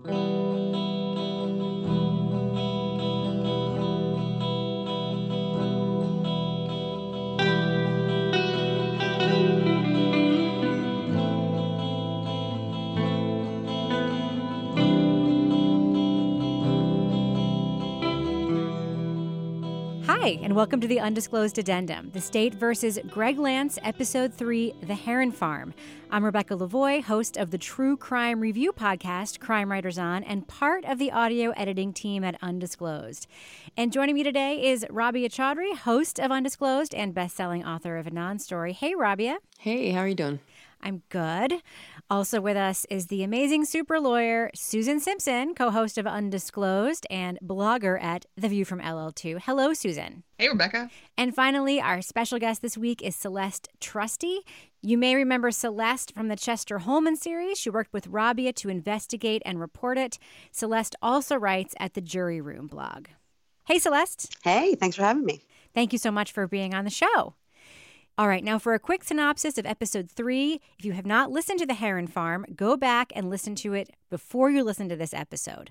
Hi, and welcome to the Undisclosed Addendum, The State versus Greg Lance, Episode 3, The Heron Farm. I'm Rebecca Lavoie, host of the true crime review podcast, Crime Writers On, and part of the audio editing team at Undisclosed. And joining me today is Rabia Chaudhry, host of Undisclosed and best-selling author of Anon Story. Hey, Rabia. Hey, how are you doing? I'm good. Also with us is the amazing super lawyer, Susan Simpson, co-host of Undisclosed and blogger at The View from LL2. Hello, Susan. Hey, Rebecca. And finally, our special guest this week is Celeste Trusty. You may remember Celeste from the Chester Holman series. She worked with Rabia to investigate and report it. Celeste also writes at the Jury Room blog. Hey, Celeste. Hey, thanks for having me. Thank you so much for being on the show. All right, now for a quick synopsis of Episode 3. If you have not listened to The Heron Farm, go back and listen to it before you listen to this episode.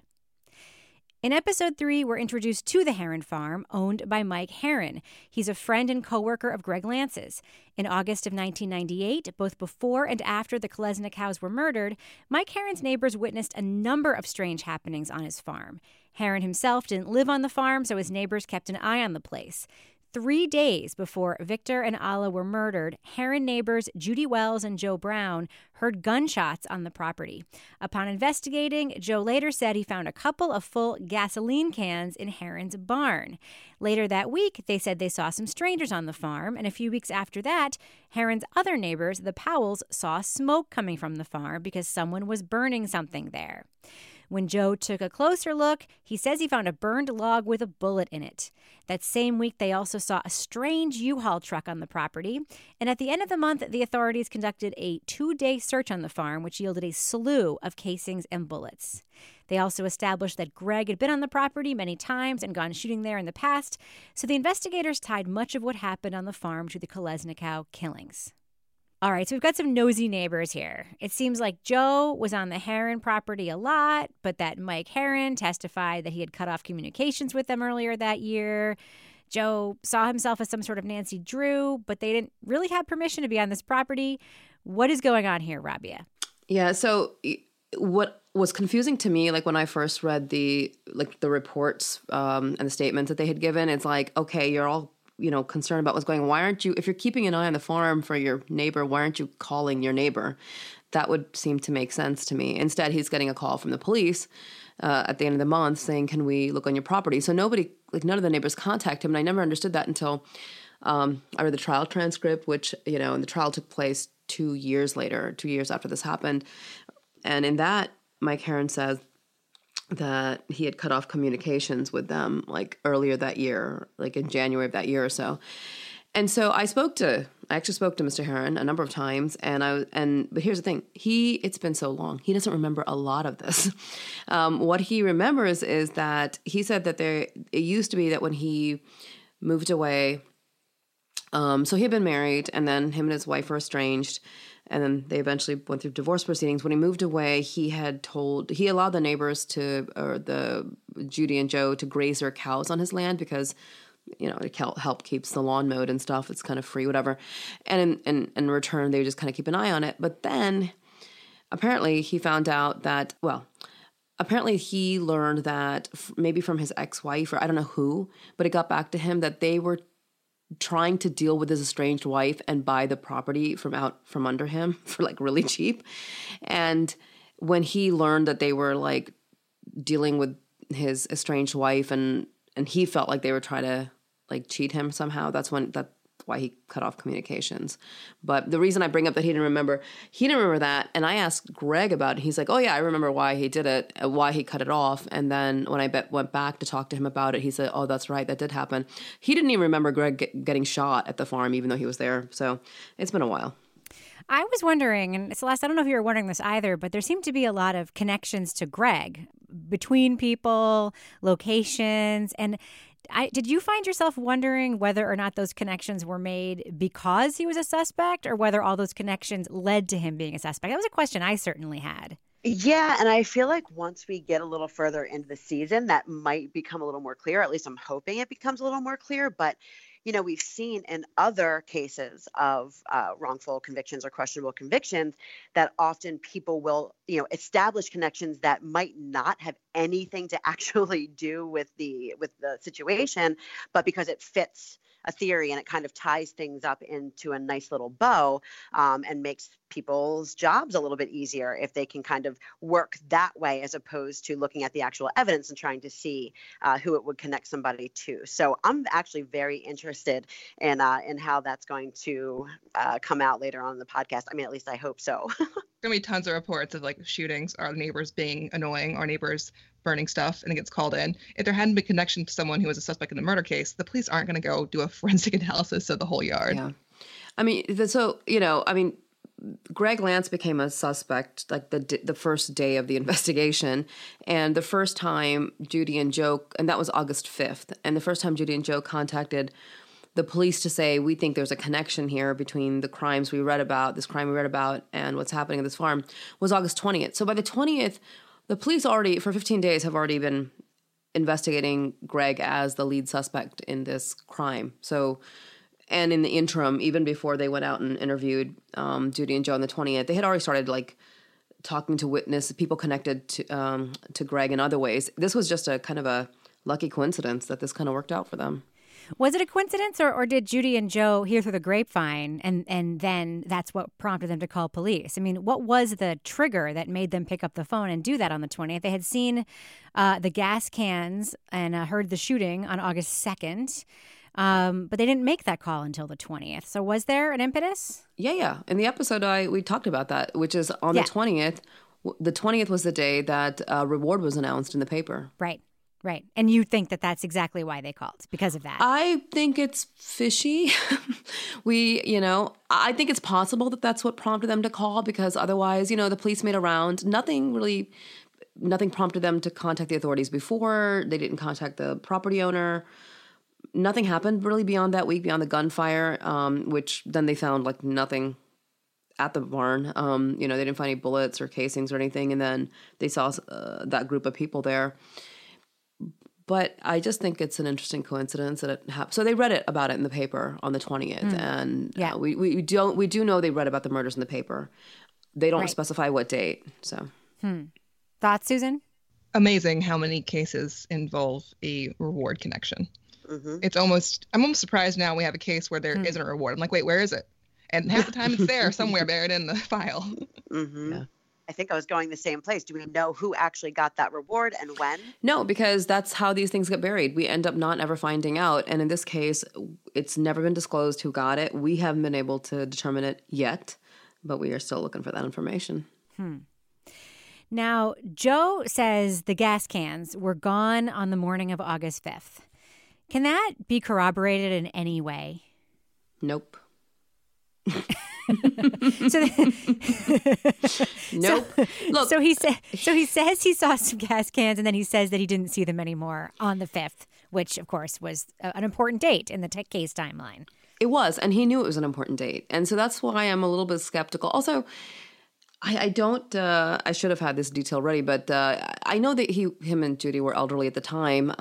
In Episode 3, we're introduced to the Heron Farm, owned by Mike Heron. He's a friend and co-worker of Greg Lance's. In August of 1998, both before and after the Kolesnikows were murdered, Mike Heron's neighbors witnessed a number of strange happenings on his farm. Heron himself didn't live on the farm, so his neighbors kept an eye on the place. 3 days before Victor and Alla were murdered, Heron neighbors Judy Wells and Joe Brown heard gunshots on the property. Upon investigating, Joe later said he found a couple of full gasoline cans in Heron's barn. Later that week, they said they saw some strangers on the farm, and a few weeks after that, Heron's other neighbors, the Powells, saw smoke coming from the farm because someone was burning something there. When Joe took a closer look, he says he found a burned log with a bullet in it. That same week, they also saw a strange U-Haul truck on the property. And at the end of the month, the authorities conducted a 2-day search on the farm, which yielded a slew of casings and bullets. They also established that Greg had been on the property many times and gone shooting there in the past, so the investigators tied much of what happened on the farm to the Kolesnikow killings. All right, so we've got some nosy neighbors here. It seems like Joe was on the Heron property a lot, but that Mike Heron testified that he had cut off communications with them earlier that year. Joe saw himself as some sort of Nancy Drew, but they didn't really have permission to be on this property. What is going on here, Rabia? Yeah, so what was confusing to me, like when I first read the reports and the statements that they had given, it's like, okay, you're all concerned about what's going on. Why aren't you, if you're keeping an eye on the farm for your neighbor, why aren't you calling your neighbor? That would seem to make sense to me. Instead, he's getting a call from the police at the end of the month saying, can we look on your property? So none of the neighbors contact him. And I never understood that until I read the trial transcript, which, and the trial took place 2 years later, 2 years after this happened. And in that, Mike Heron says that he had cut off communications with them like earlier that year, like in January of that year or so. And so I actually spoke to Mr. Heron a number of times, but here's the thing, it's been so long, he doesn't remember a lot of this. What he remembers is that he said that it used to be that when he moved away, so he had been married, and then him and his wife were estranged, and then they eventually went through divorce proceedings. When he moved away, he allowed the neighbors Judy and Joe to graze their cows on his land because, it help keeps the lawn mowed and stuff. It's kind of free, whatever. And in return, they would just kind of keep an eye on it. But then apparently he found out that, apparently he learned that maybe from his ex-wife, or I don't know who, but it got back to him that they were trying to deal with his estranged wife and buy the property from under him for like really cheap. And when he learned that they were like dealing with his estranged wife and he felt like they were trying to like cheat him somehow, that's why he cut off communications. But the reason I bring up that he didn't remember that, and I asked Greg about it. He's like, oh yeah, I remember why he did it, why he cut it off. And then when I went back to talk to him about it, he said, oh, that's right, that did happen. He didn't even remember Greg getting shot at the farm, even though he was there. So it's been a while. I was wondering, and Celeste, I don't know if you were wondering this either, but there seemed to be a lot of connections to Greg between people, locations, and did you find yourself wondering whether or not those connections were made because he was a suspect or whether all those connections led to him being a suspect? That was a question I certainly had. Yeah, and I feel like once we get a little further into the season, that might become a little more clear. At least I'm hoping it becomes a little more clear. But, we've seen in other cases of wrongful convictions or questionable convictions that often people will, establish connections that might not have anything to actually do with the situation, but because it fits a theory and it kind of ties things up into a nice little bow, and makes people's jobs a little bit easier if they can kind of work that way, as opposed to looking at the actual evidence and trying to see who it would connect somebody to. So I'm actually very interested in how that's going to come out later on in the podcast. I mean, at least I hope so. There's gonna be tons of reports of like shootings, our neighbors being annoying, our neighbors burning stuff, and it gets called in. If there hadn't been connection to someone who was a suspect in the murder case, the police aren't going to go do a forensic analysis of the whole yard. Yeah. I mean, Greg Lance became a suspect like the first day of the investigation. And the first time Judy and Joe, and that was August 5th, and the first time Judy and Joe contacted the police to say, we think there's a connection here between the crime we read about, and what's happening at this farm, was August 20th. So by the 20th, the police already, for 15 days, have already been investigating Greg as the lead suspect in this crime. So, and in the interim, even before they went out and interviewed Judy and Joe on the 20th, they had already started talking to people connected to Greg in other ways. This was just a kind of a lucky coincidence that this kind of worked out for them. Was it a coincidence, or did Judy and Joe hear through the grapevine and then that's what prompted them to call police? I mean, what was the trigger that made them pick up the phone and do that on the 20th? They had seen the gas cans and heard the shooting on August 2nd, but they didn't make that call until the 20th. So was there an impetus? Yeah. In the episode, we talked about that, which is on the 20th. The 20th was the day that reward was announced in the paper. Right. And you think that that's exactly why they called, because of that? I think it's fishy. I think it's possible that that's what prompted them to call, because otherwise, the police made a round. Nothing prompted them to contact the authorities before. They didn't contact the property owner. Nothing happened really beyond that week, beyond the gunfire, which then they found nothing at the barn. They didn't find any bullets or casings or anything. And then they saw that group of people there. But I just think it's an interesting coincidence that it happened. So they read about it in the paper on the 20th, and we do know they read about the murders in the paper. They don't specify what date. So, Thoughts, Susan? Amazing how many cases involve a reward connection. Mm-hmm. I'm almost surprised now we have a case where there isn't a reward. I'm like, wait, where is it? And half the time it's there somewhere buried in the file. Mm-hmm. Yeah. I think I was going the same place. Do we know who actually got that reward and when? No, because that's how these things get buried. We end up not ever finding out. And in this case, it's never been disclosed who got it. We haven't been able to determine it yet, but we are still looking for that information. Now, Joe says the gas cans were gone on the morning of August 5th. Can that be corroborated in any way? Nope. Nope. Look. So he says he saw some gas cans, and then he says that he didn't see them anymore on the 5th, which of course was an important date in the case timeline. It was, and he knew it was an important date, and so that's why I'm a little bit skeptical. Also, I don't. I should have had this detail ready, but I know that him and Judy were elderly at the time.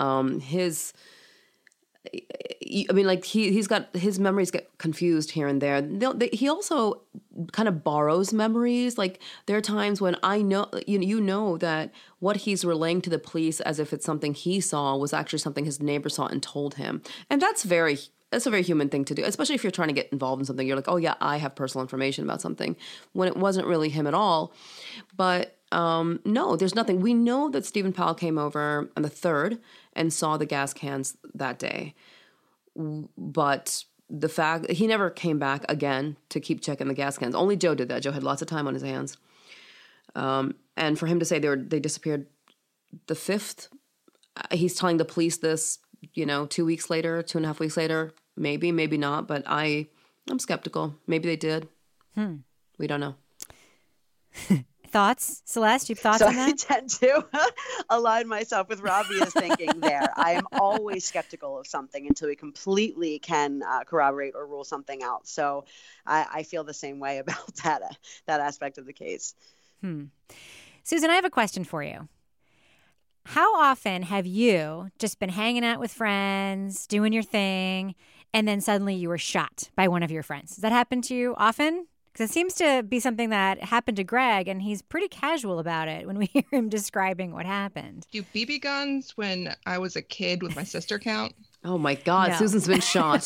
He's got his memories get confused here and there. He also kind of borrows memories. Like there are times when I know, that what he's relaying to the police as if it's something he saw was actually something his neighbor saw and told him. And that's a very human thing to do, especially if you're trying to get involved in something. You're like, oh yeah, I have personal information about something, when it wasn't really him at all. But no, there's nothing. We know that Stephen Powell came over on the 3rd and saw the gas cans that day. But the fact he never came back again to keep checking the gas cans. Only Joe did that. Joe had lots of time on his hands. And for him to say they disappeared the 5th, he's telling the police this, 2 weeks later, 2.5 weeks later, maybe not. But I'm skeptical. Maybe they did. We don't know. Thoughts, Celeste? You have thoughts on that? I tend to align myself with Ravia's thinking there. I am always skeptical of something until we completely can corroborate or rule something out. So I feel the same way about that aspect of the case. Susan, I have a question for you. How often have you just been hanging out with friends, doing your thing, and then suddenly you were shot by one of your friends? Does that happen to you often? Because it seems to be something that happened to Greg, and he's pretty casual about it when we hear him describing what happened. Do BB guns when I was a kid with my sister count? Oh my God, No. Susan's been shot.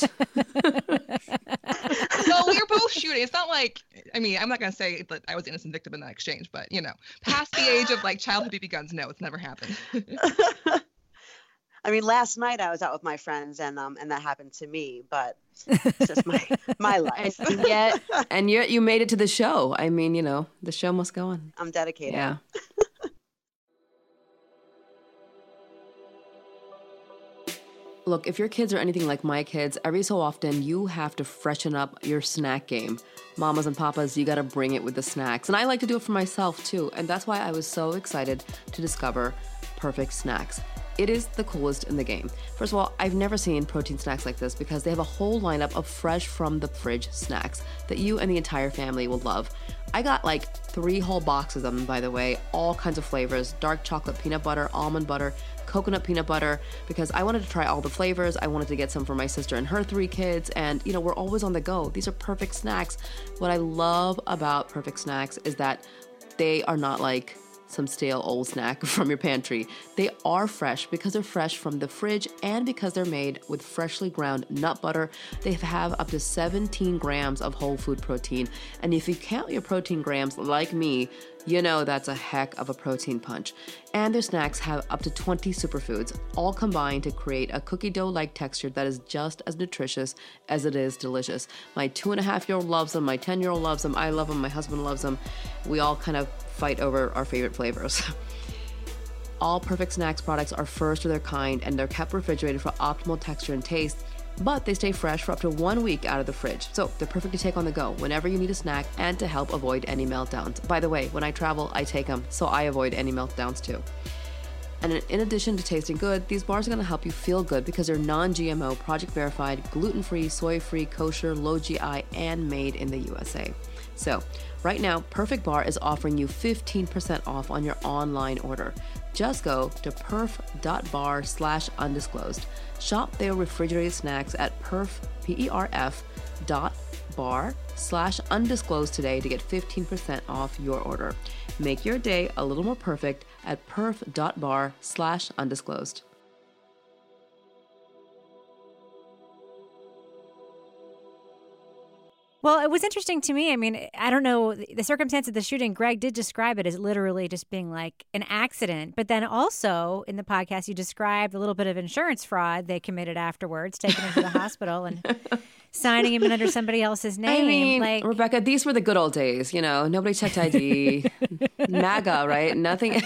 No, we were both shooting. It's not like, I mean, I'm not going to say that I was the innocent victim in that exchange, but, you know, past the age of like childhood BB guns, no, it's never happened. I mean, last night I was out with my friends and that happened to me, but it's just my life. and yet you made it to the show. I mean, you know, the show must go on. I'm dedicated. Yeah. Look, if your kids are anything like my kids, every so often you have to freshen up your snack game. Mamas and papas, you gotta bring it with the snacks. And I like to do it for myself too. And that's why I was so excited to discover Perfect Snacks. It is the coolest in the game. First of all, I've never seen protein snacks like this because they have a whole lineup of fresh from the fridge snacks that you and the entire family will love. I got like 3 whole boxes of them, by the way, all kinds of flavors, dark chocolate peanut butter, almond butter, coconut peanut butter, because I wanted to try all the flavors. I wanted to get some for my sister and her 3 kids, and you know, we're always on the go. These are perfect snacks. What I love about Perfect Snacks is that they are not like some stale old snack from your pantry. They are fresh because they're fresh from the fridge and because they're made with freshly ground nut butter. They have up to 17 grams of whole food protein. And if you count your protein grams like me, you know that's a heck of a protein punch. And their snacks have up to 20 superfoods, all combined to create a cookie dough-like texture that is just as nutritious as it is delicious. My 2.5-year-old loves them, my 10-year-old loves them, I love them, my husband loves them. We all kind of fight over our favorite flavors. All Perfect Snacks products are first of their kind and they're kept refrigerated for optimal texture and taste, but they stay fresh for up to 1 week out of the fridge. So they're perfect to take on the go whenever you need a snack and to help avoid any meltdowns. By the way, when I travel, I take them, so I avoid any meltdowns too. And in addition to tasting good, these bars are going to help you feel good because they're non-GMO, project verified, gluten-free, soy-free, kosher, low GI, and made in the USA. So right now, Perfect Bar is offering you 15% off on your online order. Just go to perf.bar/undisclosed. Shop their refrigerated snacks at perf.bar/undisclosed today to get 15% off your order. Make your day a little more perfect at perf.bar/undisclosed. Well, it was interesting to me. I mean, I don't know the circumstance of the shooting. Greg did describe it as literally just being like an accident. But then also in the podcast, you described a little bit of insurance fraud they committed afterwards, taking him to the hospital and signing him in under somebody else's name. I mean, like, Rebecca, these were the good old days. You know, nobody checked ID. MAGA, right? Nothing.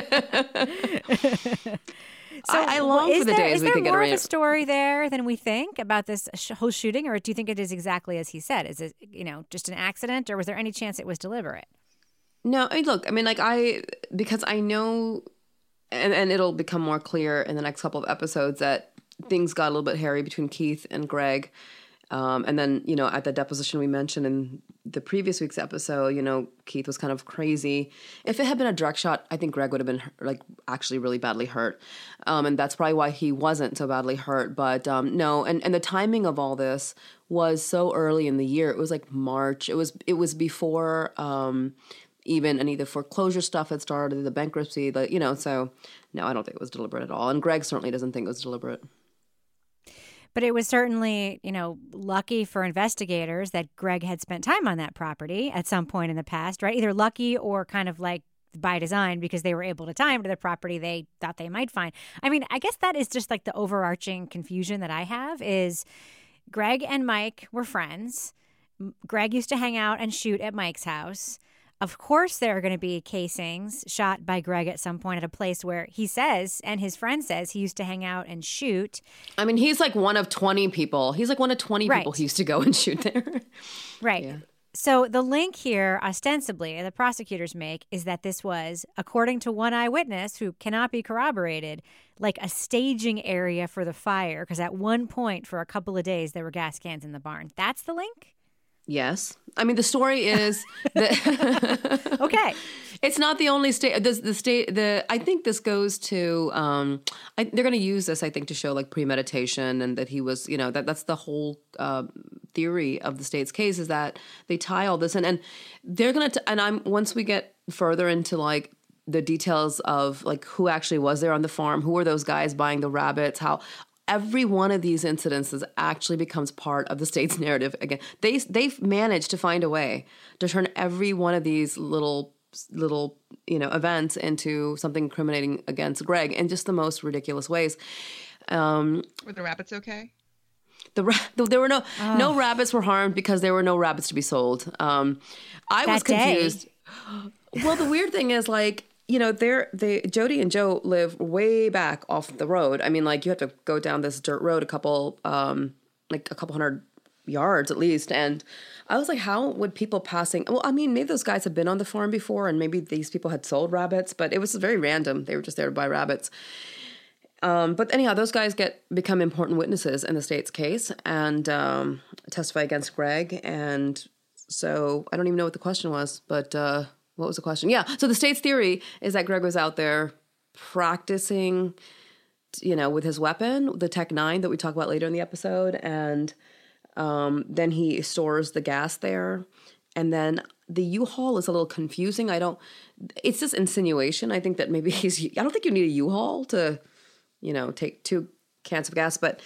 So I long for the days we could get Is there more around. of a story there than we think about this whole shooting, or do you think it is exactly as he said? Is it, you know, just an accident, or was there any chance it was deliberate? No, I mean, look, I mean, like because I know, and it'll become more clear in the next couple of episodes that things got a little bit hairy between Keith and Greg. And then, you know, at the deposition we mentioned in the previous week's episode, you know, Keith was kind of crazy. If it had been a direct shot, I think Greg would have been like actually really badly hurt. And that's probably why he wasn't so badly hurt. But no, and the timing of all this was so early in the year. It was like March. It was before even any of the foreclosure stuff had started, the bankruptcy, you know, so no, I don't think it was deliberate at all. And Greg certainly doesn't think it was deliberate. But it was certainly, you know, lucky for investigators that Greg had spent time on that property at some point in the past, right? Either lucky or kind of like by design because they were able to time to the property they thought they might find. I mean, I guess that is just like the overarching confusion that I have is Greg and Mike were friends. Greg used to hang out and shoot at Mike's house. Of course, there are going to be casings shot by Greg at some point at a place where he says, and his friend says, he used to hang out and shoot. I mean, he's like one of 20 people. He's like one of 20 people who used to go and shoot there. Right. Yeah. So the link here, ostensibly, the prosecutors make is that this was, according to one eyewitness who cannot be corroborated, like a staging area for the fire. Because at one point for a couple of days, there were gas cans in the barn. That's the link? Yes. I mean, the story is that Okay. it's not the only state. I think this goes to. They're going to use this, I think, to show like premeditation and that he was, that's the whole theory of the state's case is that they tie all this in, and they're going to. And once we get further into like the details of like who actually was there on the farm, who were those guys buying the rabbits, how. Every one of these incidences actually becomes part of the state's narrative. Again, they've managed to find a way to turn every one of these little events into something incriminating against Greg in just the most ridiculous ways. Were the rabbits okay? There were no rabbits were harmed because there were no rabbits to be sold. I was confused. Well, the weird thing is like. Jody and Joe live way back off the road. I mean, like you have to go down this dirt road a couple hundred yards at least. And I was like, how would people passing? Well, I mean, maybe those guys have been on the farm before and maybe these people had sold rabbits, but it was very random. They were just there to buy rabbits. But anyhow, those guys become important witnesses in the state's case and testify against Greg. And so I don't even know what the question was, but what was the question? Yeah. So the state's theory is that Greg was out there practicing, with his weapon, the Tech-9 that we talk about later in the episode. And then he stores the gas there. And then the U-Haul is a little confusing. It's just insinuation. I think that maybe I don't think you need a U-Haul to, take 2 cans of gas. But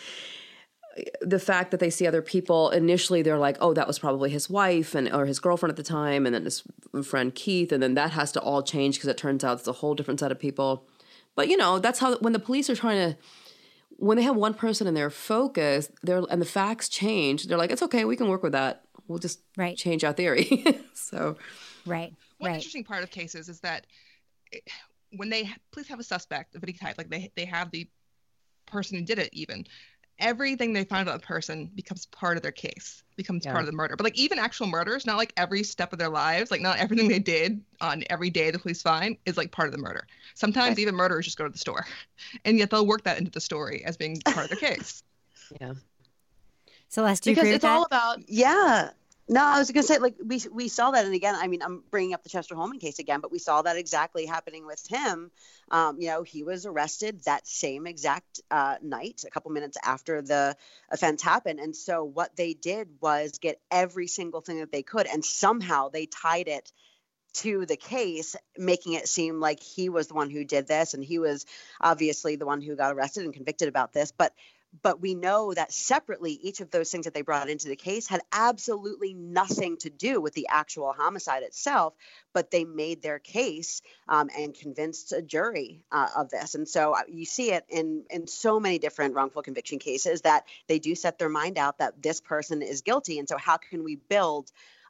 the fact that they see other people, initially they're like, oh, that was probably his wife or his girlfriend at the time, and then his friend Keith, and then that has to all change because it turns out it's a whole different set of people. But, that's how, when the police are when they have one person in their focus, and the facts change, they're like, it's okay, we can work with that. We'll just change our theory. So, Right. One interesting part of cases is that when police have a suspect of any type, like they have the person who did it even, everything they find about the person becomes part of their case, becomes part of the murder. But like even actual murders, not like every step of their lives, like not everything they did on every day the police find is like part of the murder. Sometimes even murderers just go to the store, and yet they'll work that into the story as being part of their case. Yeah. Celeste, do you agree with that? Because it's all about, yeah. No, I was going to say, like, we saw that. And again, I mean, I'm bringing up the Chester Holman case again, but we saw that exactly happening with him. He was arrested that same exact night, a couple minutes after the offense happened. And so what they did was get every single thing that they could, and somehow they tied it to the case, making it seem like he was the one who did this. And he was obviously the one who got arrested and convicted about this. But we know that separately, each of those things that they brought into the case had absolutely nothing to do with the actual homicide itself, but they made their case and convinced a jury of this. And so you see it in so many different wrongful conviction cases that they do set their mind out that this person is guilty. And so how can we build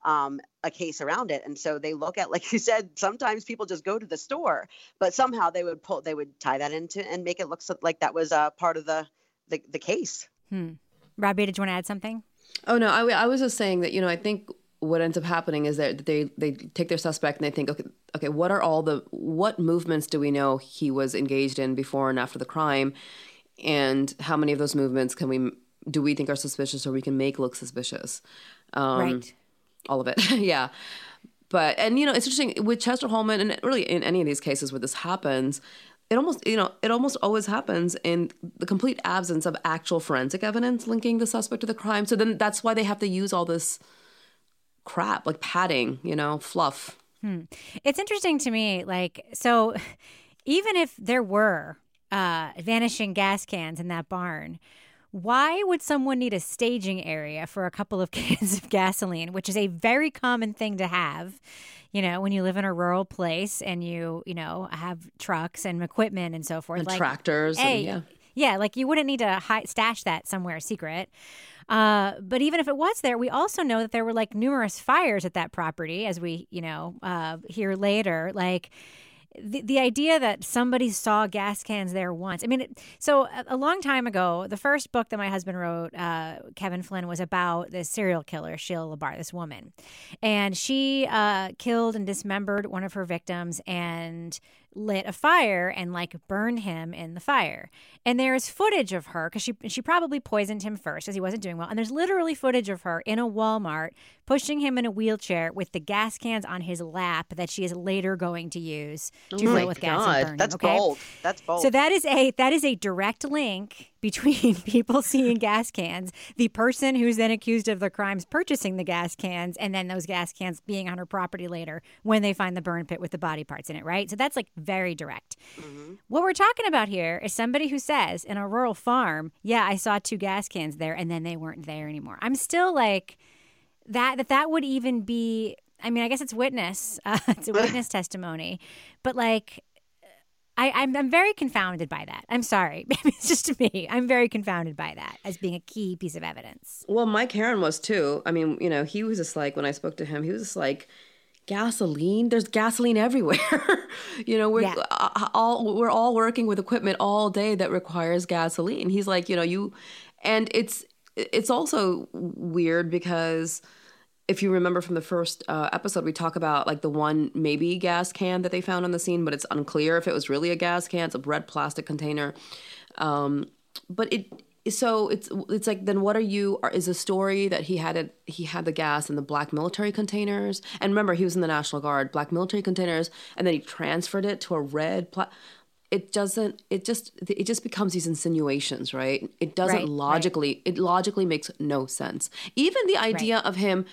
a case around it? And so they look at, like you said, sometimes people just go to the store, but somehow they would tie that into and make it look like that was part of the case. Robbie, did you want to add something? Oh, no, I was just saying that, I think what ends up happening is that they take their suspect and they think, okay, what movements do we know he was engaged in before and after the crime? And how many of those movements do we think are suspicious or we can make look suspicious? Right. All of it. Yeah. But, and, it's interesting with Chester Holman and really in any of these cases where this happens, it almost always happens in the complete absence of actual forensic evidence linking the suspect to the crime. So then that's why they have to use all this crap, like padding, fluff. It's interesting to me, so even if there were vanishing gas cans in that barn, why would someone need a staging area for a couple of cans of gasoline, which is a very common thing to have? When you live in a rural place and you have trucks and equipment and so forth. And tractors. Yeah, like you wouldn't need to stash that somewhere secret. But even if it was there, we also know that there were numerous fires at that property, as we, hear later. The idea that somebody saw gas cans there once. I mean, so a long time ago, the first book that my husband wrote, Kevin Flynn, was about this serial killer, Sheila LaBar, this woman. And she killed and dismembered one of her victims and lit a fire and like burned him in the fire. And there's footage of her because she probably poisoned him first because he wasn't doing well. And there's literally footage of her in a Walmart pushing him in a wheelchair with the gas cans on his lap that she is later going to use to fill with gas and burn him. That's okay? bold. That's bold. So that is a direct link between people seeing gas cans, the person who's then accused of the crimes purchasing the gas cans, and then those gas cans being on her property later when they find the burn pit with the body parts in it, right? So that's like very direct. Mm-hmm. What we're talking about here is somebody who says in a rural farm, yeah, I saw 2 gas cans there and then they weren't there anymore. I'm still like, that would even be, I mean, I guess it's witness. It's a witness testimony. But like, I'm very confounded by that. I'm sorry. It's just me. I'm very confounded by that as being a key piece of evidence. Well, Mike Heron was too. I mean, you know, he was just like, when I spoke to him, he was just like, gasoline? There's gasoline everywhere. You know, we're all working with equipment all day that requires gasoline. He's like, you know, and it's also weird because if you remember from the first episode, we talk about like the one maybe gas can that they found on the scene, but it's unclear if it was really a gas can. It's a red plastic container. But it's like, then what is a story that he had the gas in the black military containers? And remember, he was in the National Guard, black military containers, and then he transferred it to a red it just becomes these insinuations, right? It doesn't logically, it logically makes no sense. Even the idea of him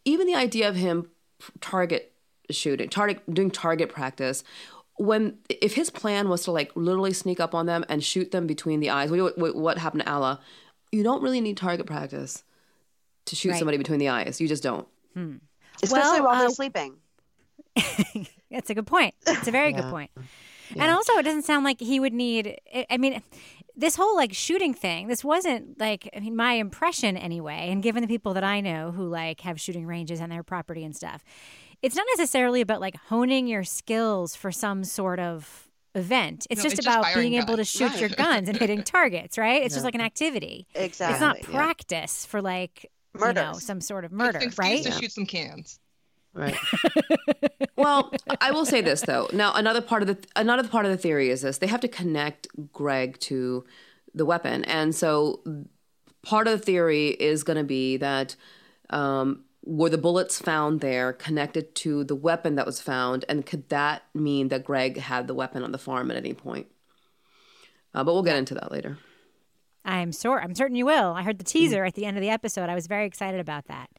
doing target practice, if his plan was to like literally sneak up on them and shoot them between the eyes, what happened to Allah? You don't really need target practice to shoot somebody between the eyes. You just don't. Especially while they're sleeping. That's a good point. It's a very good point. Yeah. And also, it doesn't sound like he would need, I mean, this whole like shooting thing, this wasn't like, I mean, my impression anyway, and given the people that I know who like have shooting ranges on their property and stuff, it's not necessarily about like honing your skills for some sort of event. It's just about being able to shoot your guns and hitting targets, right? It's just like an activity. Exactly. It's not practice for like, murder, you know, some sort of murder, right? To shoot some cans. Right. Well, I will say this though. Now, another part of the theory is this: they have to connect Greg to the weapon, and so part of the theory is going to be that were the bullets found there connected to the weapon that was found, and could that mean that Greg had the weapon on the farm at any point? But we'll get into that later. I'm certain you will. I heard the teaser at the end of the episode. I was very excited about that.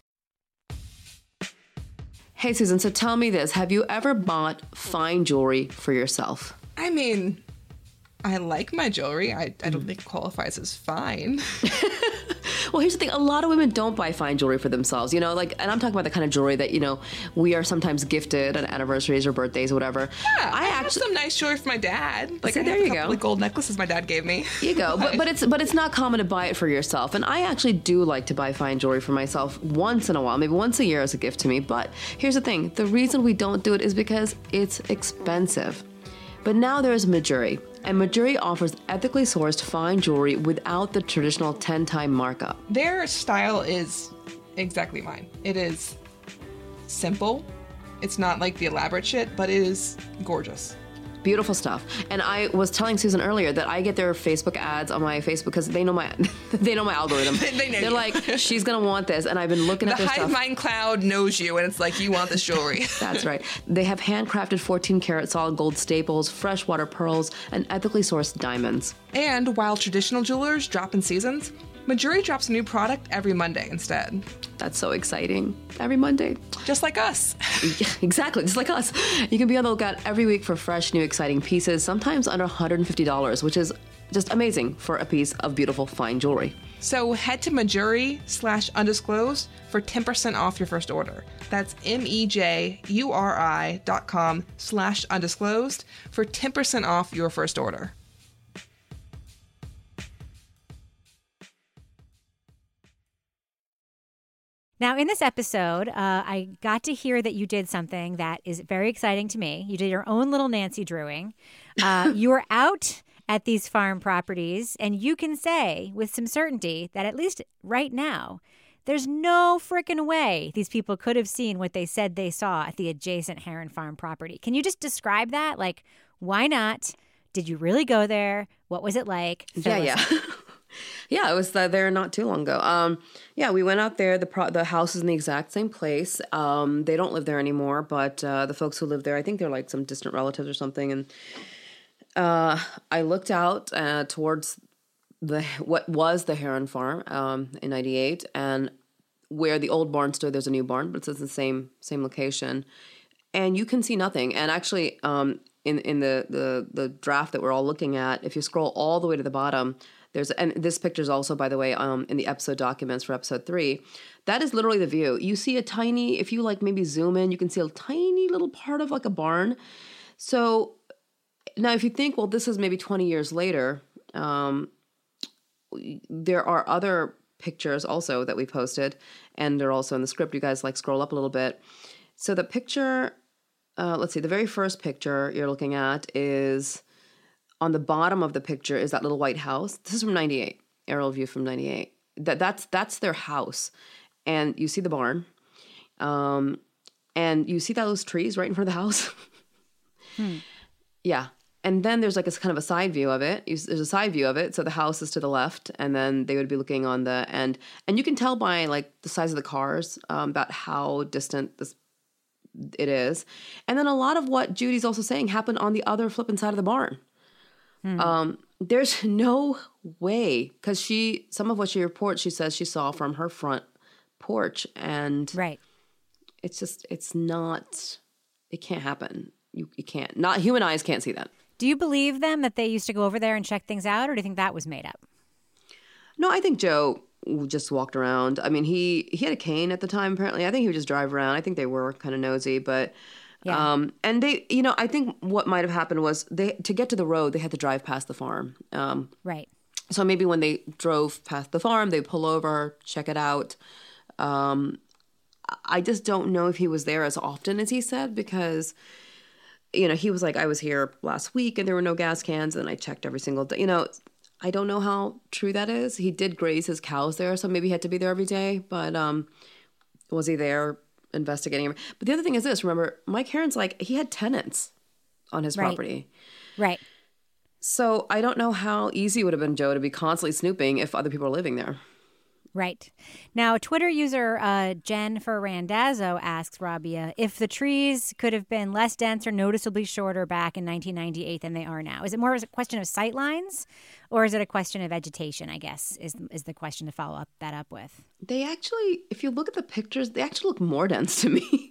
Hey, Susan, so tell me this. Have you ever bought fine jewelry for yourself? I mean, I like my jewelry. I don't think it qualifies as fine. Well, here's the thing. A lot of women don't buy fine jewelry for themselves, you know, like, and I'm talking about the kind of jewelry that, you know, we are sometimes gifted on anniversaries or birthdays or whatever. Yeah, I have some nice jewelry for my dad. Like, so there you go. Like gold necklaces my dad gave me. You go. But it's not common to buy it for yourself. And I actually do like to buy fine jewelry for myself once in a while, maybe once a year as a gift to me. But here's the thing. The reason we don't do it is because it's expensive. But now there's Mejuri, and Mejuri offers ethically sourced fine jewelry without the traditional 10-time markup. Their style is exactly mine. It is simple. It's not like the elaborate shit, but it is gorgeous. Beautiful stuff. And I was telling Susan earlier that I get their Facebook ads on my Facebook because they know my algorithm. They're like, she's gonna want this, and I've been looking at their stuff. The Hive Mind Cloud knows you, and it's like, you want this jewelry. That's right. They have handcrafted 14-karat solid gold staples, freshwater pearls, and ethically sourced diamonds. And while traditional jewelers drop in seasons, Mejuri drops a new product every Monday instead. That's so exciting. Every Monday. Just like us. Exactly, just like us. You can be on the lookout every week for fresh, new, exciting pieces, sometimes under $150, which is just amazing for a piece of beautiful, fine jewelry. So head to Mejuri/undisclosed for 10% off your first order. That's MEJURI.com/undisclosed for 10% off your first order. Now, in this episode, I got to hear that you did something that is very exciting to me. You did your own little Nancy Drewing. You were out at these farm properties, and you can say with some certainty that at least right now, there's no frickin' way these people could have seen what they said they saw at the adjacent Heron Farm property. Can you just describe that? Like, Why not? Did you really go there? What was it like? Yeah. Yeah, it was there not too long ago. Yeah, we went out there. The house is in the exact same place. They don't live there anymore, but the folks who live there, I think they're like some distant relatives or something. And I looked out towards what was the Heron Farm in '98, and where the old barn stood, there's a new barn, but it's in the same location, and you can see nothing. And actually, in the draft that we're all looking at, if you scroll all the way to the bottom. And this picture is also, by the way, in the episode documents for episode 3. That is literally the view. You see a tiny, if you like maybe zoom in, you can see a tiny little part of like a barn. So now if you think, well, this is maybe 20 years later, there are other pictures also that we posted, and they're also in the script. You guys like scroll up a little bit. So the picture, let's see, the very first picture you're looking at is... On the bottom of the picture is that little white house. This is from '98, aerial view from '98. That's their house, and you see the barn, and you see those trees right in front of the house. Yeah, and then there's like a kind of a side view of it. There's a side view of it, so the house is to the left, and then they would be looking on the end, and you can tell by like the size of the cars about how distant it is, and then a lot of what Judy's also saying happened on the other flipping side of the barn. There's no way, because some of what she reports, she says she saw from her front porch, and right. It's not, it can't happen. You can't, not human eyes can't see that. Do you believe them that they used to go over there and check things out, or do you think that was made up? No, I think Joe just walked around. I mean, he had a cane at the time, apparently. I think he would just drive around. I think they were kind of nosy, but... Yeah. And they, I think what might have happened was to get to the road, they had to drive past the farm. Right. So maybe when they drove past the farm, they pull over, check it out. I just don't know if he was there as often as he said, because, he was like, I was here last week and there were no gas cans, and I checked every single day. I don't know how true that is. He did graze his cows there, so maybe he had to be there every day. But was he there investigating? But the other thing is this, remember, Mike Heron's like, he had tenants on his property. Right. So I don't know how easy it would have been, Joe, to be constantly snooping if other people are living there. Right. Now, Twitter user Jennifer Randazzo asks Rabia if the trees could have been less dense or noticeably shorter back in 1998 than they are now. Is it more a question of sight lines, or is it a question of vegetation, I guess, is the question to follow that up with? They actually, if you look at the pictures, they actually look more dense to me.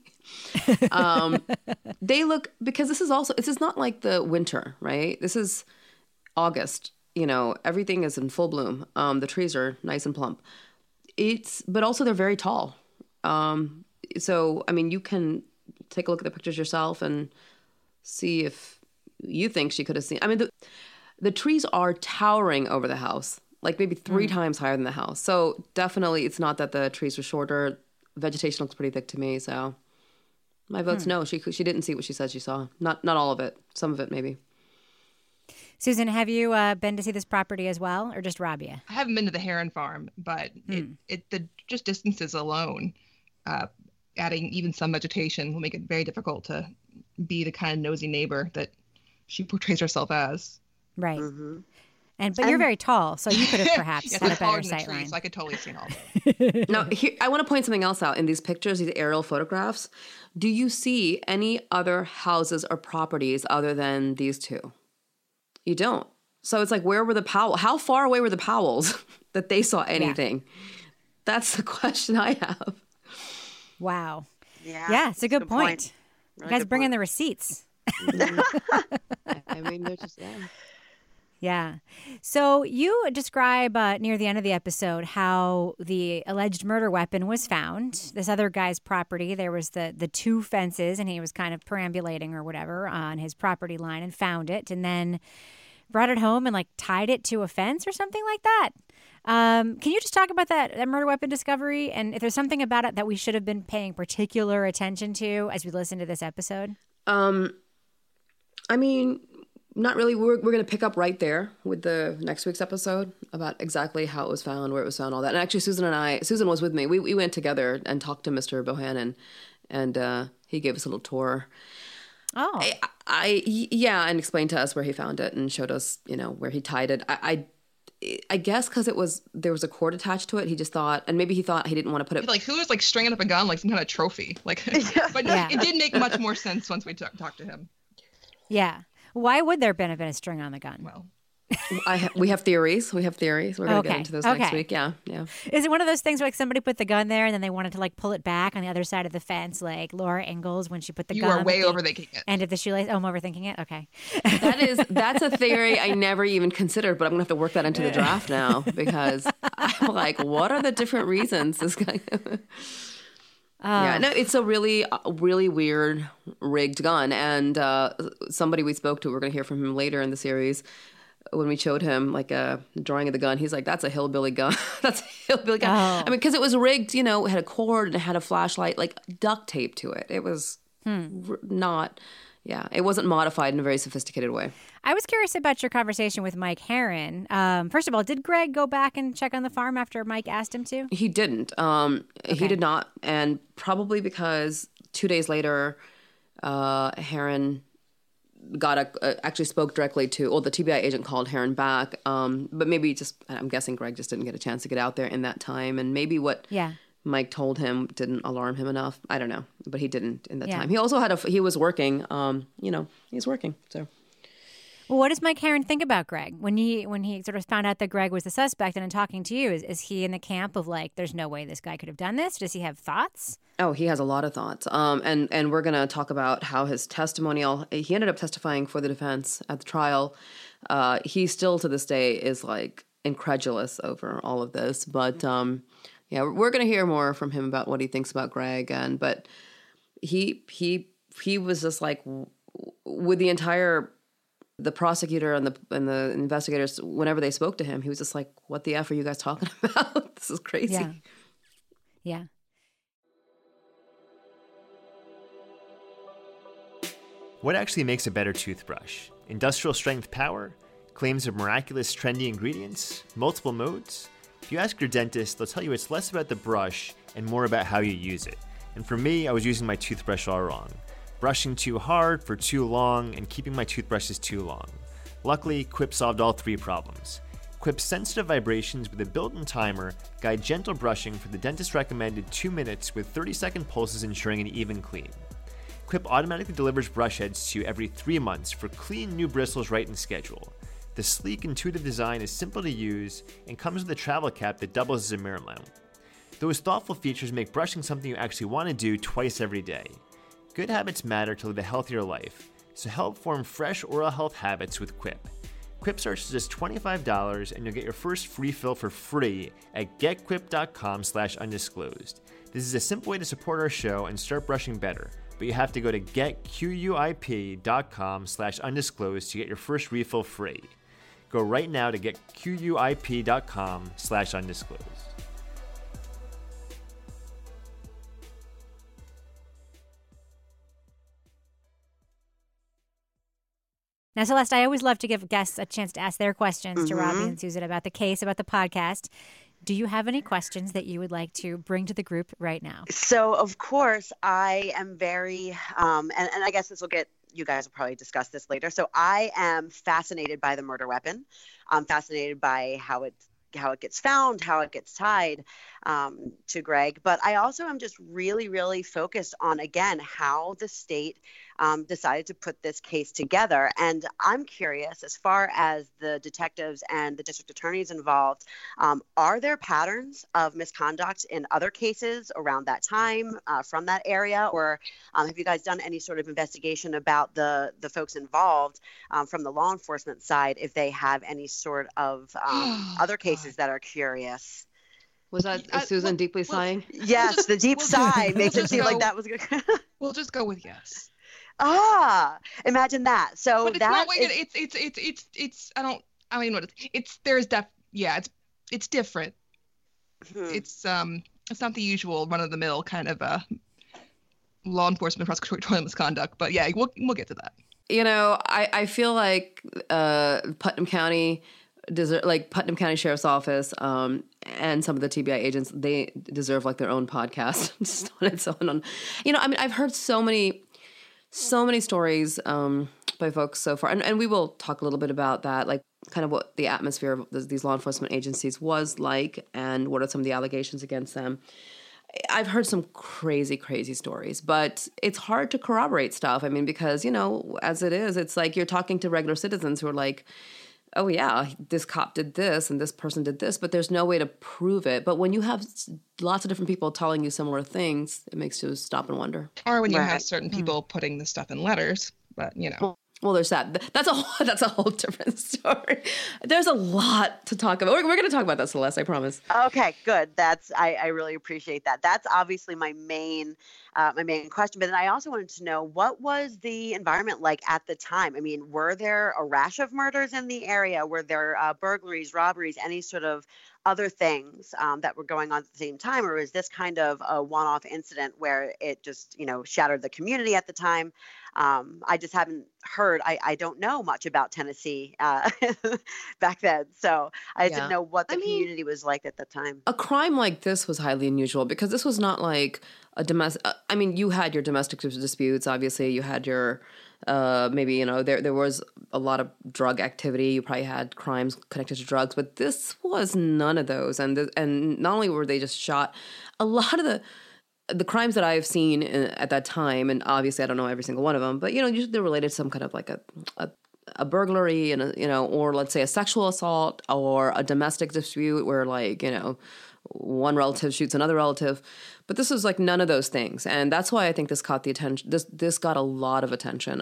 They look, because this is not like the winter, right? This is August. Everything is in full bloom. The trees are nice and plump. But also they're very tall. So, I mean, you can take a look at the pictures yourself and see if you think she could have seen. I mean, the trees are towering over the house, like maybe 3 times higher than the house. So definitely it's not that the trees were shorter. Vegetation looks pretty thick to me. So my vote's no. She didn't see what she said she saw. Not all of it. Some of it maybe. Susan, have you been to see this property as well, or just Rabia? I haven't been to the Heron Farm, but the just distances alone, adding even some vegetation will make it very difficult to be the kind of nosy neighbor that she portrays herself as. Right. Mm-hmm. But you're very tall, so you could have perhaps had a better sight line. So I could totally see all of it. Now, I want to point something else out in these pictures, these aerial photographs. Do you see any other houses or properties other than these 2? You don't. So it's like, where were the Powell? How far away were the Powells that they saw anything? Yeah. That's the question I have. Wow. Yeah, it's a good point. Really, you guys bring in the receipts. I mean, they're just, Yeah. So you describe near the end of the episode how the alleged murder weapon was found. This other guy's property, there was the 2 fences, and he was kind of perambulating or whatever on his property line and found it, and then brought it home and like tied it to a fence or something like that. Can you just talk about that murder weapon discovery, and if there's something about it that we should have been paying particular attention to as we listen to this episode? I mean, not really. We're going to pick up right there with the next week's episode about exactly how it was found, where it was found, all that. And actually, Susan was with me. We went together and talked to Mr. Bohannon, and he gave us a little tour. Oh. Yeah, and explained to us where he found it and showed us, where he tied it. I guess because there was a cord attached to it, he just thought, and maybe he thought he didn't want to put it. Like, who is like stringing up a gun like some kind of trophy? Like, but it did make much more sense once we talked to him. Yeah. Why would there have been a string on the gun? Well, we have theories. We're going to get into those next week. Yeah. Is it one of those things where like somebody put the gun there and then they wanted to like pull it back on the other side of the fence, like Laura Ingalls when she put the gun? You are way overthinking it. End of the shoelace. Oh, I'm overthinking it. Okay. That's a theory I never even considered, but I'm gonna have to work that into the draft now because I'm like, what are the different reasons this guy? Yeah, no, it's a really, really weird rigged gun, and somebody we spoke to, we're gonna hear from him later in the series. When we showed him like a drawing of the gun, he's like, that's a hillbilly gun. That's a hillbilly gun. Oh. I mean, because it was rigged, it had a cord and it had a flashlight, like duct tape to it. It was not, it wasn't modified in a very sophisticated way. I was curious about your conversation with Mike Herron. First of all, did Greg go back and check on the farm after Mike asked him to? He didn't. He did not. And probably because 2 days later, Herron actually spoke directly to, the TBI agent called Herron back. But maybe I'm guessing Greg just didn't get a chance to get out there in that time. And maybe what Mike told him didn't alarm him enough. I don't know, but he didn't in that time. He also he was working, he's working. So. Well, what does Mike Herron think about Greg when he sort of found out that Greg was the suspect and in talking to you? Is he in the camp of like, there's no way this guy could have done this? Does he have thoughts? Oh, he has a lot of thoughts. And we're going to talk about how his testimonial, he ended up testifying for the defense at the trial. He still to this day is like incredulous over all of this. But we're going to hear more from him about what he thinks about Greg. But he was just like, with the prosecutor and the investigators, whenever they spoke to him, he was just like, what the F are you guys talking about? This is crazy. Yeah. What actually makes a better toothbrush? Industrial strength power? Claims of miraculous trendy ingredients? Multiple modes? If you ask your dentist, they'll tell you it's less about the brush and more about how you use it. And for me, I was using my toothbrush all wrong. Brushing too hard for too long, and keeping my toothbrushes too long. Luckily, Quip solved all three problems. Quip's sensitive vibrations with a built-in timer guide gentle brushing for the dentist-recommended 2 minutes with 30-second pulses ensuring an even clean. Quip automatically delivers brush heads to you every 3 months for clean new bristles right in schedule. The sleek, intuitive design is simple to use and comes with a travel cap that doubles as a mirror mount. Those thoughtful features make brushing something you actually want to do twice every day. Good habits matter to live a healthier life, so help form fresh oral health habits with Quip. Quip starts at just $25 and you'll get your first free fill for free at getquip.com/undisclosed. This is a simple way to support our show and start brushing better, but you have to go to getquip.com/undisclosed to get your first refill free. Go right now to getquip.com/undisclosed. Now, Celeste, I always love to give guests a chance to ask their questions to Robbie and Susan about the case, about the podcast. Do you have any questions that you would like to bring to the group right now? So, of course, I am very, and I guess you guys will probably discuss this later. So I am fascinated by the murder weapon. I'm fascinated by how it gets found, how it gets tied to Greg. But I also am just really, really focused on, again, how the state decided to put this case together. And I'm curious, as far as the detectives and the district attorneys involved, are there patterns of misconduct in other cases around that time from that area? Or have you guys done any sort of investigation about the folks involved from the law enforcement side, if they have any sort of other cases that are curious? Was that Susan deeply sighing? Yes, the deep sigh makes it seem like that was good. We'll just go with yes. Imagine that. So but it's that not like is, it's I don't know what it's different. It's not the usual run of the mill kind of law enforcement prosecutorial misconduct, but yeah, we'll get to that. I feel like Putnam County Sheriff's Office and some of the TBI agents, they deserve like their own podcast just on its own. I've heard so many so many stories by folks so far. And we will talk a little bit about that, like kind of what the atmosphere of these law enforcement agencies was like and what are some of the allegations against them. I've heard some crazy, crazy stories, but it's hard to corroborate stuff. I mean, because, you know, as it is, it's like you're talking to regular citizens who are like, oh, yeah, this cop did this and this person did this, but there's no way to prove it. But when you have lots of different people telling you similar things, it makes you stop and wonder. Or when you have certain people putting the stuff in letters, but, you know. Well, there's that. That's a whole different story. There's a lot to talk about. We're going to talk about that, Celeste, I promise. Okay, good. I really appreciate that. That's obviously my main question. But then I also wanted to know, what was the environment like at the time? I mean, were there a rash of murders in the area? Were there burglaries, robberies, any sort of other things that were going on at the same time? Or was this kind of a one-off incident where it just, you know, shattered the community at the time? I just haven't heard. I don't know much about Tennessee back then. So I didn't know what the community was like at the time. A crime like this was highly unusual because this was not like a domestic. I mean, you had your domestic disputes. Obviously, you had your maybe, you know, there was a lot of drug activity. You probably had crimes connected to drugs, but this was none of those. And not only were they just shot, a lot of the crimes that I've seen at that time, and obviously I don't know every single one of them, but, you know, usually they're related to some kind of like a burglary and, you know, or let's say a sexual assault or a domestic dispute where, like, you know, one relative shoots another relative. But this was like none of those things. And that's why I think this caught the attention. This got a lot of attention.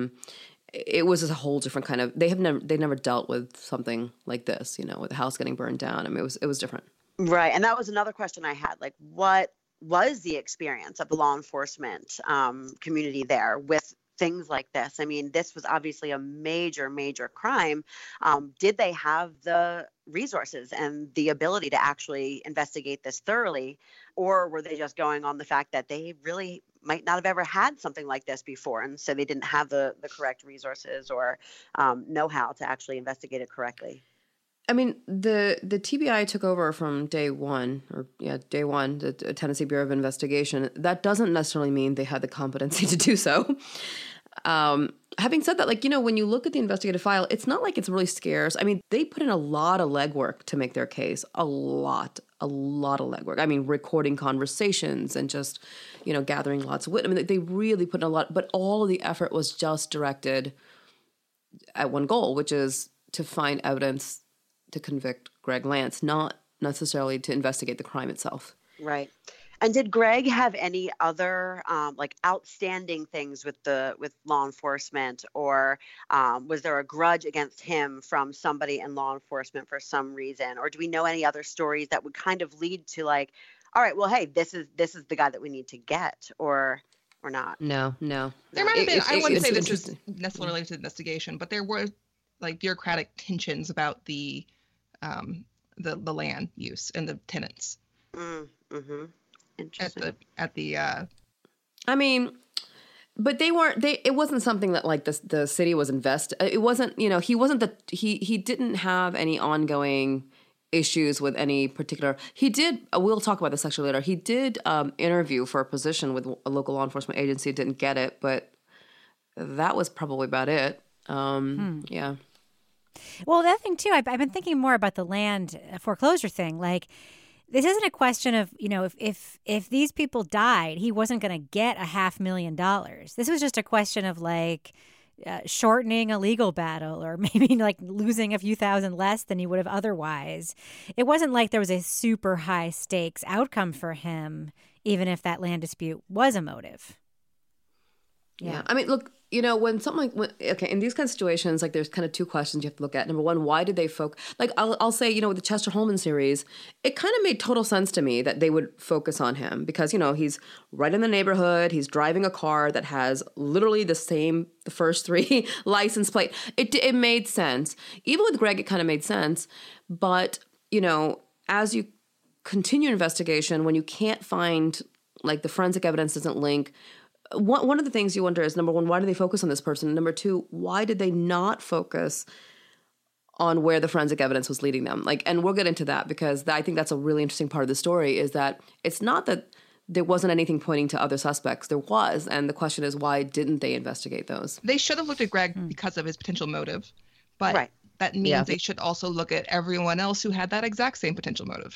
It was a whole different kind of, they've never dealt with something like this, you know, with the house getting burned down. I mean, it was different. Right. And that was another question I had. Like, what was the experience of the law enforcement community there with things like this? I mean, this was obviously a major, major crime. Did they have the resources and the ability to actually investigate this thoroughly? Or were they just going on the fact that they really might not have ever had something like this before, and so they didn't have the correct resources or know-how to actually investigate it correctly? I mean, the TBI took over from day one, the Tennessee Bureau of Investigation. That doesn't necessarily mean they had the competency to do so. Having said that, like, you know, when you look at the investigative file, it's not like it's really scarce. I mean, they put in a lot of legwork to make their case, a lot of legwork. I mean, recording conversations and just, you know, gathering lots of witnesses. I mean, they really put in a lot, but all of the effort was just directed at one goal, which is to find evidence to convict Greg Lance, not necessarily to investigate the crime itself. Right. And did Greg have any other like outstanding things with law enforcement, or was there a grudge against him from somebody in law enforcement for some reason? Or do we know any other stories that would kind of lead to like, all right, well, hey, this is the guy that we need to get, or not? No. There might have been, I wouldn't say this is necessarily related to the investigation, but there were like bureaucratic tensions about the land use and the tenants. Mm-hmm. Interesting. I mean, but it wasn't something that like the city was invested. It wasn't, you know, he didn't have any ongoing issues with any particular, we'll talk about this actually later. He did interview for a position with a local law enforcement agency, didn't get it, but that was probably about it. Yeah. Well, that thing too, I've been thinking more about the land foreclosure thing. Like, this isn't a question of, you know, if these people died, he wasn't going to get $500,000. This was just a question of like shortening a legal battle, or maybe like losing a few thousand less than he would have otherwise. It wasn't like there was a super high stakes outcome for him, even if that land dispute was a motive. Yeah. I mean, look, you know, when something like, in these kind of situations, like there's kind of two questions you have to look at. Number one, why did they focus? Like, I'll say, you know, with the Chester Holman series, it kind of made total sense to me that they would focus on him because, you know, he's right in the neighborhood. He's driving a car that has literally the first three license plate. It made sense. Even with Greg, it kind of made sense. But, you know, as you continue investigation, when you can't find, like, the forensic evidence doesn't link. One of the things you wonder is, number one, why do they focus on this person? And number two, why did they not focus on where the forensic evidence was leading them? Like, and we'll get into that because I think that's a really interesting part of the story is that it's not that there wasn't anything pointing to other suspects. There was. And the question is, why didn't they investigate those? They should have looked at Greg because of his potential motive. But Right. that means they should also look at everyone else who had that exact same potential motive.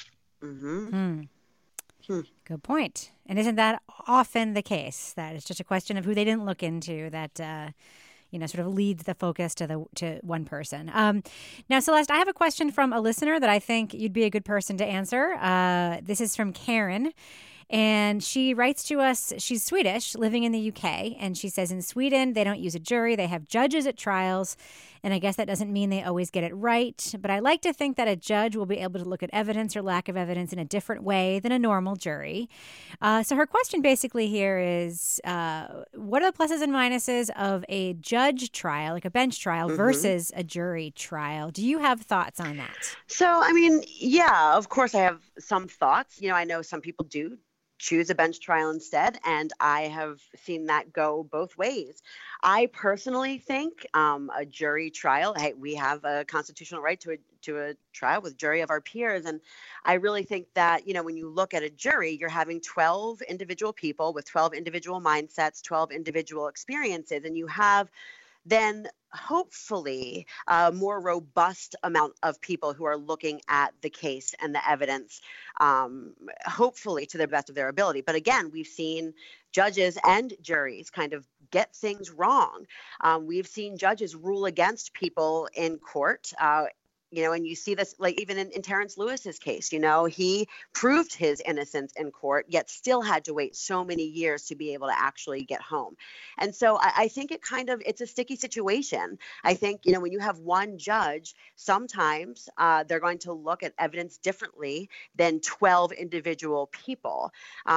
Good point. And isn't that often the case, that it's just a question of who they didn't look into that sort of leads the focus to one person. Now, Celeste, I have a question from a listener that I think you'd be a good person to answer. This is from Karen. And she writes to us, she's Swedish, living in the UK, and she says in Sweden, they don't use a jury, they have judges at trials, and I guess that doesn't mean they always get it right, but I like to think that a judge will be able to look at evidence or lack of evidence in a different way than a normal jury. So her question basically here is, what are the pluses and minuses of a judge trial, like a bench trial, versus a jury trial? Do you have thoughts on that? So, I mean, yeah, of course I have some thoughts. I know some people do choose a bench trial instead, and I have seen that go both ways. I personally think a jury trial, hey, we have a constitutional right to a trial with jury of our peers, and I really think that, when you look at a jury, you're having 12 individual people with 12 individual mindsets, 12 individual experiences, and you have then hopefully a more robust amount of people who are looking at the case and the evidence, hopefully to the best of their ability. But again, we've seen judges and juries kind of get things wrong. We've seen judges rule against people in court. And you see this, like even in Terrence Lewis's case, he proved his innocence in court, yet still had to wait so many years to be able to actually get home. And so I think it's a sticky situation. I think, when you have one judge, sometimes they're going to look at evidence differently than 12 individual people.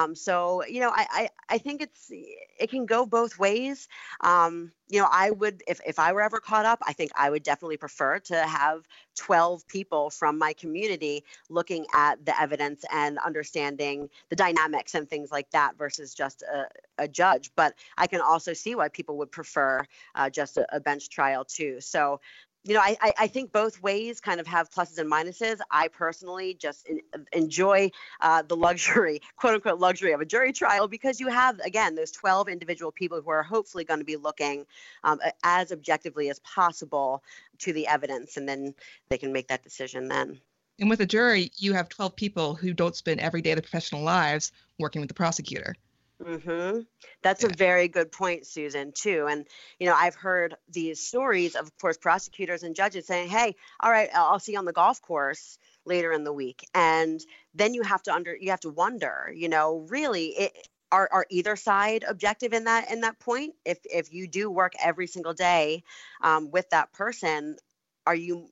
I think it can go both ways. I would, if I were ever caught up, I think I would definitely prefer to have 12 people from my community looking at the evidence and understanding the dynamics and things like that versus just a judge. But I can also see why people would prefer just a bench trial too. So, I think both ways kind of have pluses and minuses. I personally just enjoy the luxury, quote unquote, luxury of a jury trial because you have, again, those 12 individual people who are hopefully going to be looking as objectively as possible to the evidence, and then they can make that decision then. And with a jury, you have 12 people who don't spend every day of their professional lives working with the prosecutor. That's a very good point, Susan, too. And, I've heard these stories of course, prosecutors and judges saying, hey, all right, I'll see you on the golf course later in the week. And then you have to wonder, really, are either side objective in that point? If you do work every single day with that person, are you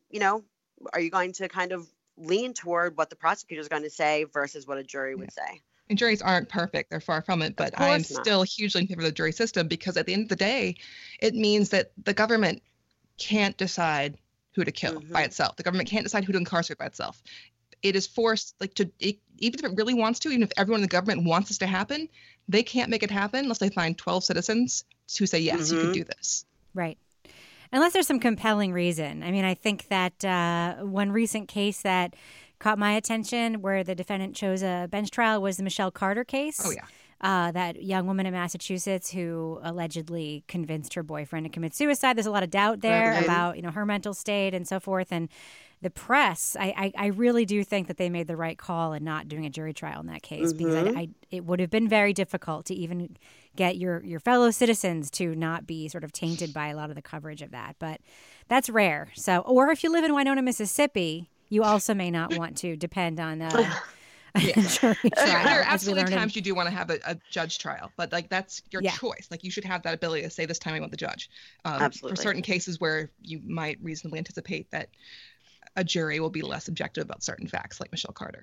going to kind of lean toward what the prosecutor is going to say versus what a jury would say? And juries aren't perfect. They're far from it. But I am still hugely in favor of the jury system because at the end of the day, it means that the government can't decide who to kill by itself. The government can't decide who to incarcerate by itself. It is forced, even if it really wants to, even if everyone in the government wants this to happen, they can't make it happen unless they find 12 citizens who say, yes, you can do this. Right. Unless there's some compelling reason. I mean, I think that one recent case that caught my attention where the defendant chose a bench trial was the Michelle Carter case. Oh, yeah. That young woman in Massachusetts who allegedly convinced her boyfriend to commit suicide. There's a lot of doubt there about, her mental state and so forth. And the press, I really do think that they made the right call in not doing a jury trial in that case because it would have been very difficult to even get your fellow citizens to not be sort of tainted by a lot of the coverage of that. But that's rare. So, or if you live in Winona, Mississippi, you also may not want to depend on jury trial. There are absolutely times you do want to have a judge trial, but that's your choice. You should have that ability to say, this time I want the judge. Absolutely. For certain cases where you might reasonably anticipate that a jury will be less objective about certain facts, like Michelle Carter.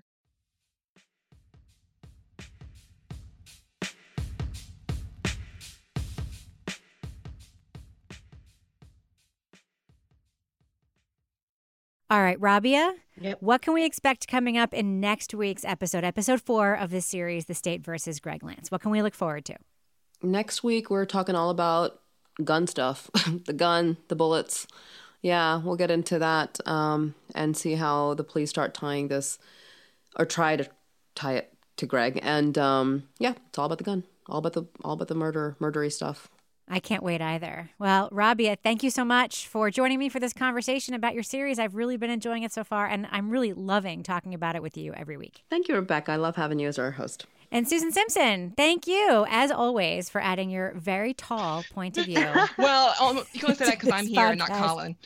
All right, Rabia, Yep. What can we expect coming up in next week's episode 4 of this series, The State versus Greg Lance? What can we look forward to? Next week, we're talking all about gun stuff, the gun, the bullets. Yeah, we'll get into that and see how the police start tying this or try to tie it Greg. And yeah, it's all about the gun, all about the murdery stuff. I can't wait either. Well, Rabia, thank you so much for joining me for this conversation about your series. I've really been enjoying it so far, and I'm really loving talking about it with you every week. Thank you, Rebecca. I love having you as our host. And Susan Simpson, thank you, as always, for adding your very tall point of view. Well, you can only say that because I'm here and not Colin.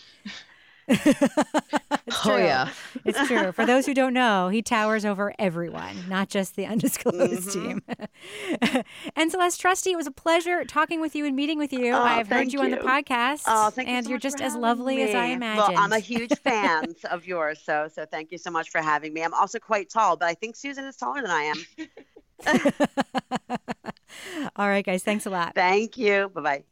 Oh, yeah. It's true. For those who don't know, he towers over everyone, not just the undisclosed team. And Celeste Trusty, it was a pleasure talking with you and meeting with you. I've heard you on the podcast. Thank you and so you're much just for as having lovely me. as I imagined. Well, I'm a huge fan of yours, so thank you so much for having me. I'm also quite tall, but I think Susan is taller than I am. All right, guys. Thanks a lot. Thank you. Bye-bye.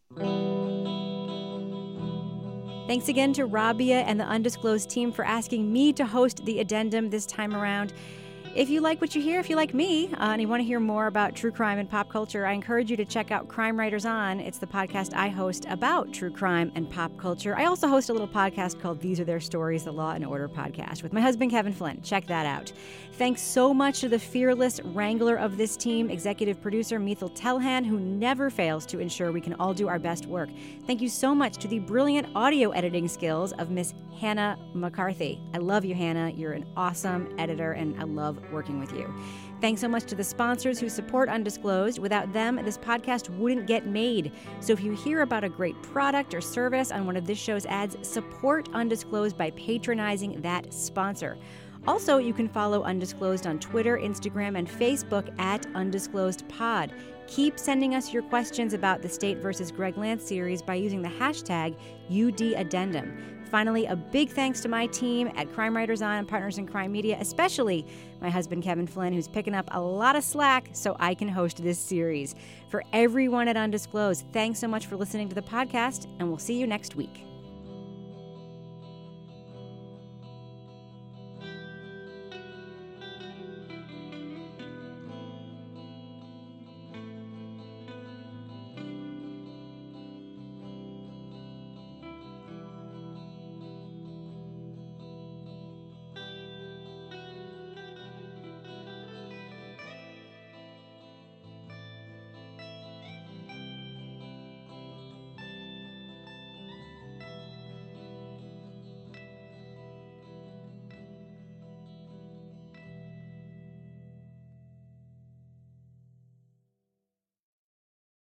Thanks again to Rabia and the Undisclosed team for asking me to host the addendum this time around. If you like what you hear, if you like me, and you want to hear more about true crime and pop culture, I encourage you to check out Crime Writers On. It's the podcast I host about true crime and pop culture. I also host a little podcast called These Are Their Stories, the Law and Order podcast, with my husband, Kevin Flynn. Check that out. Thanks so much to the fearless wrangler of this team, executive producer Mithil Telhan, who never fails to ensure we can all do our best work. Thank you so much to the brilliant audio editing skills of Miss Hannah McCarthy. I love you, Hannah. You're an awesome editor, and I love working with you. Thanks so much to the sponsors who support Undisclosed. Without them, this podcast wouldn't get made. So if you hear about a great product or service on one of this show's ads, support Undisclosed by patronizing that sponsor. Also, you can follow Undisclosed on Twitter, Instagram, and Facebook at undisclosedpod. Keep sending us your questions about the State vs. Greg Lance series by using the hashtag UDAddendum. Finally, a big thanks to my team at Crime Writers On and Partners in Crime Media, especially my husband, Kevin Flynn, who's picking up a lot of slack so I can host this series. For everyone at Undisclosed, thanks so much for listening to the podcast, and we'll see you next week.